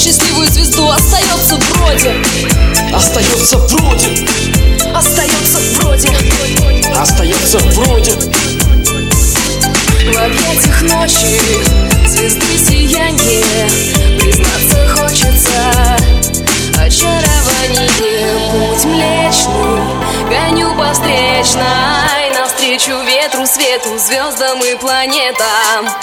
счастливую звезду остается вроде. Остается вроде. Остается вроде. Остается вроде. В объятиях ночи, звезды сияние, признаться хочется очарованием. Путь млечный, гоню по встречной, навстречу ветру, свету, звездам и планетам.